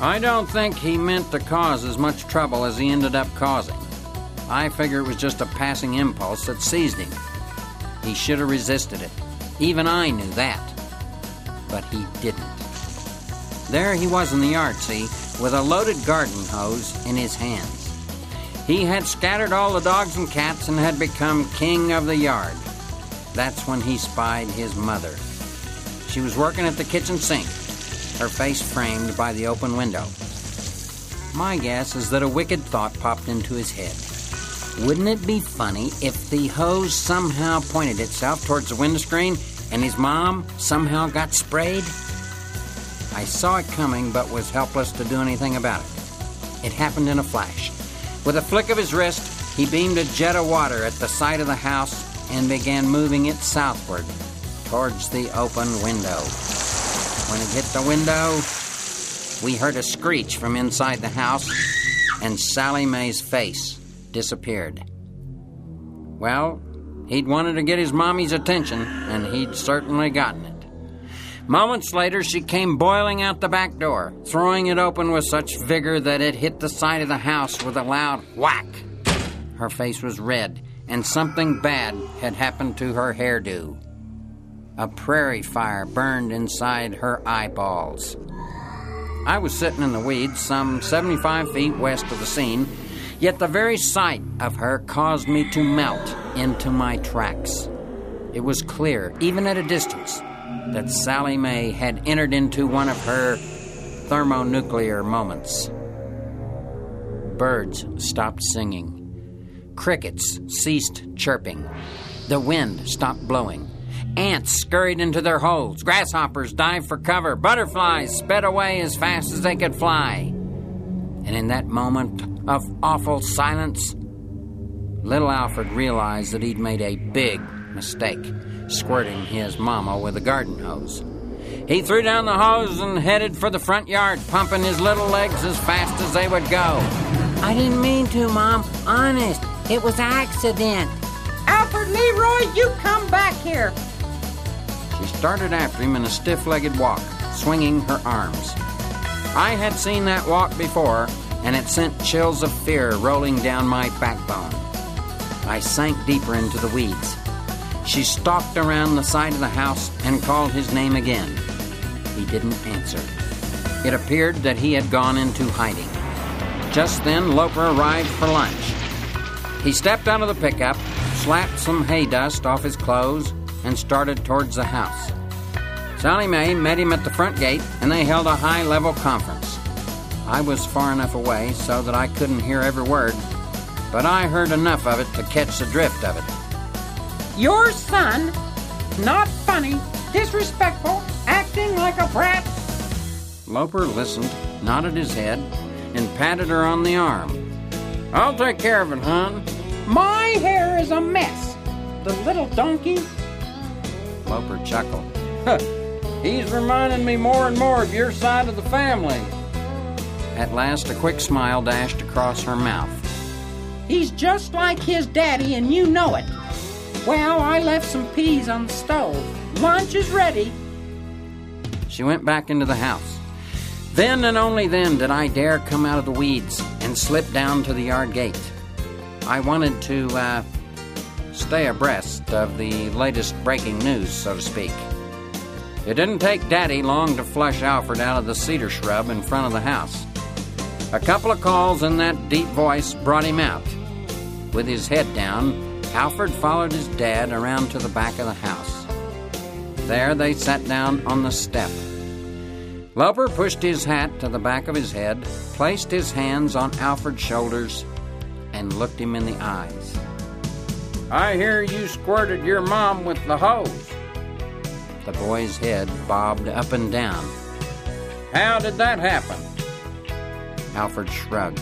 I don't think he meant to cause as much trouble as he ended up causing. I figure it was just a passing impulse that seized him. He should have resisted it. Even I knew that. But he didn't. There he was in the yard, see, with a loaded garden hose in his hands. He had scattered all the dogs and cats and had become king of the yard. That's when he spied his mother. She was working at the kitchen sink, her face framed by the open window. My guess is that a wicked thought popped into his head. Wouldn't it be funny if the hose somehow pointed itself towards the window screen and his mom somehow got sprayed? I saw it coming but was helpless to do anything about it. It happened in a flash. With a flick of his wrist, he beamed a jet of water at the side of the house and began moving it southward towards the open window. When it hit the window, we heard a screech from inside the house, and Sally Mae's face disappeared. Well, he'd wanted to get his mommy's attention, and he'd certainly gotten it. Moments later, she came boiling out the back door, throwing it open with such vigor that it hit the side of the house with a loud whack. Her face was red, and something bad had happened to her hairdo. A prairie fire burned inside her eyeballs. I was sitting in the weeds some 75 feet west of the scene, yet the very sight of her caused me to melt into my tracks. It was clear, even at a distance, that Sally Mae had entered into one of her thermonuclear moments. Birds stopped singing. Crickets ceased chirping. The wind stopped blowing. Ants scurried into their holes. Grasshoppers dived for cover. Butterflies sped away as fast as they could fly. And in that moment of awful silence, little Alfred realized that he'd made a big mistake, squirting his mama with a garden hose. He threw down the hose and headed for the front yard, pumping his little legs as fast as they would go. I didn't mean to, Mom. Honest, it was accident. Alfred Leroy, you come back here. She started after him in a stiff-legged walk, swinging her arms. I had seen that walk before, and it sent chills of fear rolling down my backbone. I sank deeper into the weeds. She stalked around the side of the house and called his name again. He didn't answer. It appeared that he had gone into hiding. Just then, Loper arrived for lunch. He stepped out of the pickup, slapped some hay dust off his clothes, and started towards the house. Sally Mae met him at the front gate, and they held a high-level conference. I was far enough away so that I couldn't hear every word, but I heard enough of it to catch the drift of it. Your son, not funny, disrespectful, acting like a brat. Loper listened, nodded his head, and patted her on the arm. I'll take care of it, hon. My hair is a mess. The little donkey. Loper chuckled. He's reminding me more and more of your side of the family. At last, a quick smile dashed across her mouth. He's just like his daddy, and you know it. Well, I left some peas on the stove. Lunch is ready. She went back into the house. Then and only then did I dare come out of the weeds and slip down to the yard gate. I wanted to, stay abreast of the latest breaking news, so to speak. It didn't take Daddy long to flush Alfred out of the cedar shrub in front of the house. A couple of calls and that deep voice brought him out. With his head down, Alfred followed his dad around to the back of the house. There they sat down on the step. Loper pushed his hat to the back of his head, placed his hands on Alfred's shoulders, and looked him in the eyes. I hear you squirted your mom with the hose. The boy's head bobbed up and down. How did that happen? Alfred shrugged.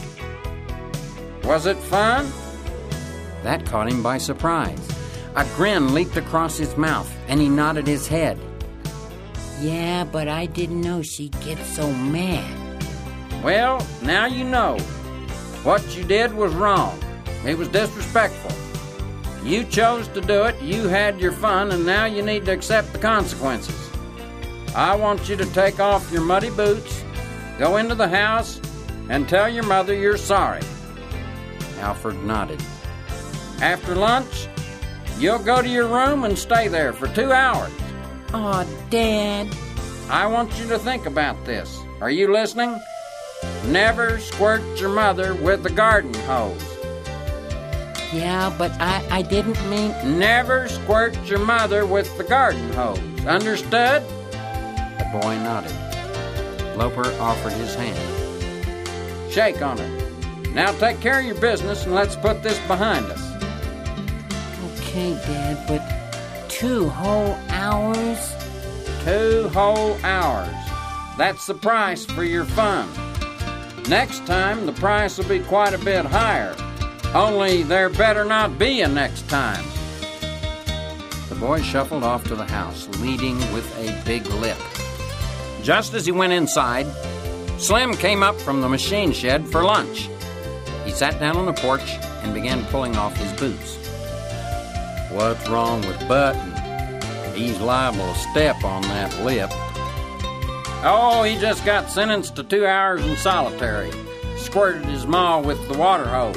Was it fun? That caught him by surprise. A grin leaped across his mouth, and he nodded his head. Yeah, but I didn't know she'd get so mad. Well, now you know. What you did was wrong. It was disrespectful. You chose to do it, you had your fun, and now you need to accept the consequences. I want you to take off your muddy boots, go into the house and tell your mother you're sorry. Alfred nodded. After lunch, you'll go to your room and stay there for 2 hours. Aw, Dad. I want you to think about this. Are you listening? Never squirt your mother with the garden hose. Yeah, but I didn't mean... Never squirt your mother with the garden hose. Understood? The boy nodded. Loper offered his hand. Shake on it. Now take care of your business and let's put this behind us. Okay, Dad, but 2 whole hours? 2 whole hours. That's the price for your fun. Next time, the price will be quite a bit higher. Only there better not be a next time. The boy shuffled off to the house, leading with a big lip. Just as he went inside, Slim came up from the machine shed for lunch. He sat down on the porch and began pulling off his boots. What's wrong with Button? He's liable to step on that lip. Oh, he just got sentenced to 2 hours in solitary. Squirted his ma with the water hose.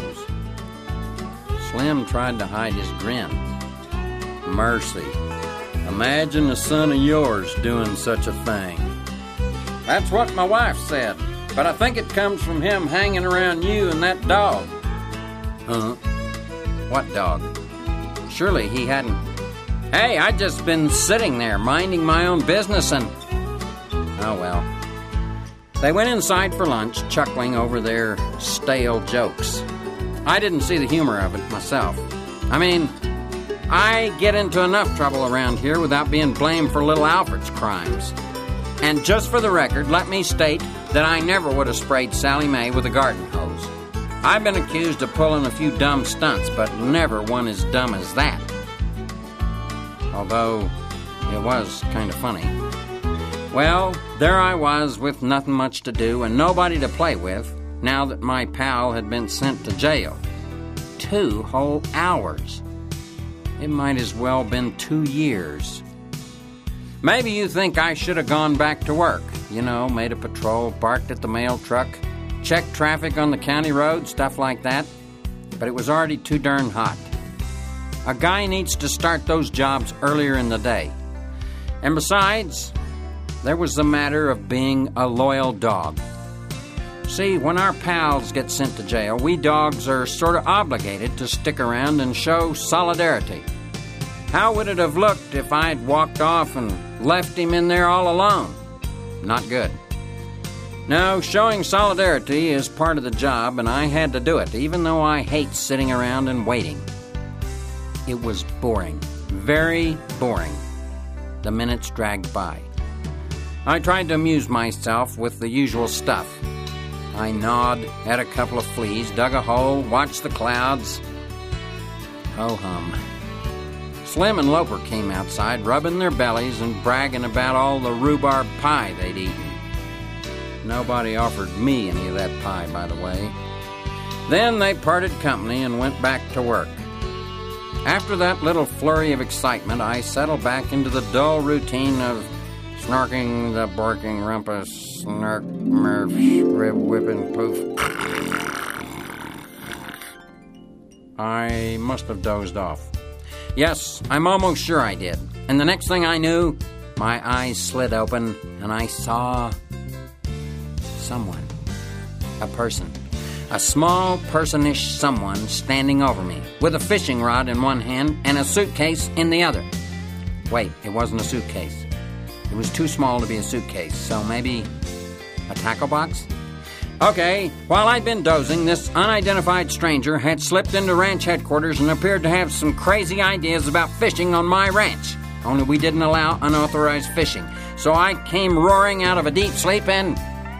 Slim tried to hide his grin. Mercy. Imagine a son of yours doing such a thing. That's what my wife said, but I think it comes from him hanging around you and that dog. Huh? What dog? Surely he hadn't... Hey, I'd just been sitting there minding my own business and... Oh, well. They went inside for lunch, chuckling over their stale jokes. I didn't see the humor of it myself. I mean, I get into enough trouble around here without being blamed for little Alfred's crimes. And just for the record, let me state that I never would have sprayed Sally Mae with a garden hose. I've been accused of pulling a few dumb stunts, but never one as dumb as that. Although, it was kind of funny. Well, there I was with nothing much to do and nobody to play with now that my pal had been sent to jail. 2 whole hours. It might as well been 2 years. Maybe you think I should have gone back to work. You know, made a patrol, barked at the mail truck, checked traffic on the county road, stuff like that. But it was already too darn hot. A guy needs to start those jobs earlier in the day. And besides, there was the matter of being a loyal dog. See, when our pals get sent to jail, we dogs are sort of obligated to stick around and show solidarity. How would it have looked if I'd walked off and left him in there all alone? Not good. No, showing solidarity is part of the job, and I had to do it, even though I hate sitting around and waiting. It was boring. Very boring. The minutes dragged by. I tried to amuse myself with the usual stuff. I gnawed at a couple of fleas, dug a hole, watched the clouds. Ho-hum. Slim and Loper came outside, rubbing their bellies and bragging about all the rhubarb pie they'd eaten. Nobody offered me any of that pie, by the way. Then they parted company and went back to work. After that little flurry of excitement, I settled back into the dull routine of snorking the barking rumpus, snark, murph, rib, whipping, poof. I must have dozed off. Yes, I'm almost sure I did. And the next thing I knew, my eyes slid open and I saw someone. A person. A small, personish someone standing over me, with a fishing rod in one hand and a suitcase in the other. Wait, it wasn't a suitcase. It was too small to be a suitcase, so maybe a tackle box? Okay, while I'd been dozing, this unidentified stranger had slipped into ranch headquarters and appeared to have some crazy ideas about fishing on my ranch. Only we didn't allow unauthorized fishing. So I came roaring out of a deep sleep and...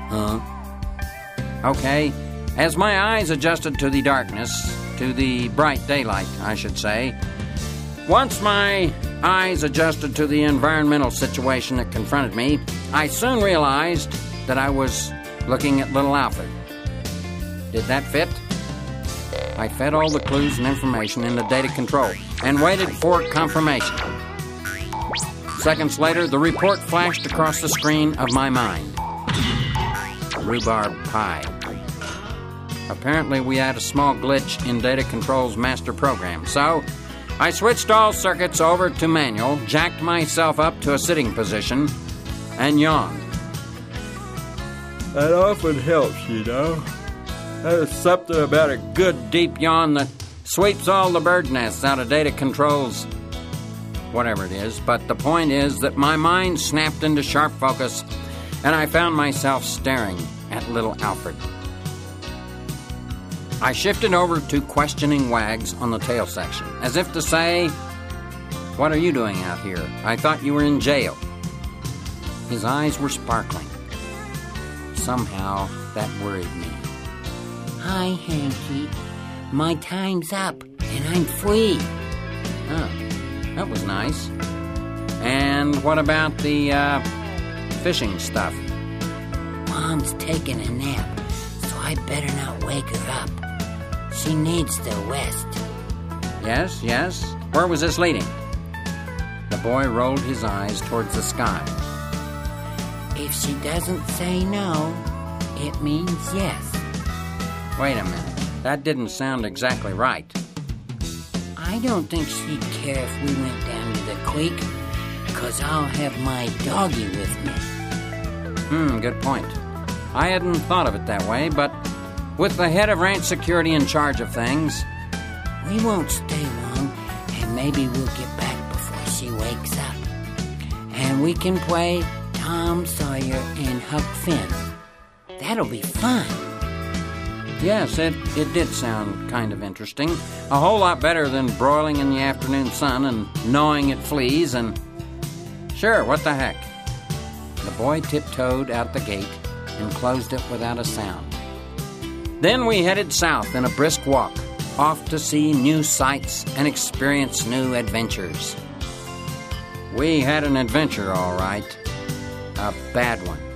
Okay, as my eyes adjusted to the darkness, to the bright daylight, I should say, once my eyes adjusted to the environmental situation that confronted me, I soon realized that I was looking at little Alfred. Did that fit? I fed all the clues and information into data control and waited for confirmation. Seconds later, the report flashed across the screen of my mind. rhubarb pie. Apparently, we had a small glitch in Data Control's master program, so I switched all circuits over to manual, jacked myself up to a sitting position, and yawned. That often helps, you know. There's something about a good deep yawn that sweeps all the bird nests out of Data Control's whatever it is, but the point is that my mind snapped into sharp focus, and I found myself staring at little Alfred. I shifted over to questioning Wags on the tail section, as if to say, "What are you doing out here? I thought you were in jail." His eyes were sparkling. Somehow, that worried me. Hi, Hanky. My time's up, and I'm free. Oh, that was nice. And what about the, fishing stuff? Mom's taking a nap, so I better not wake her up. She needs the rest. Yes. Where was this leading? The boy rolled his eyes towards the sky. If she doesn't say no, it means yes. Wait a minute. That didn't sound exactly right. I don't think she'd care if we went down to the creek, 'cause I'll have my doggy with me. Good point. I hadn't thought of it that way, but with the head of ranch security in charge of things... We won't stay long, and maybe we'll get back before she wakes up. And we can play Tom Sawyer and Huck Finn. That'll be fun. Yes, it did sound kind of interesting. A whole lot better than broiling in the afternoon sun and gnawing at fleas and... Sure, what the heck? The boy tiptoed out the gate and closed it without a sound. Then we headed south in a brisk walk, off to see new sights and experience new adventures. We had an adventure, all right. A bad one.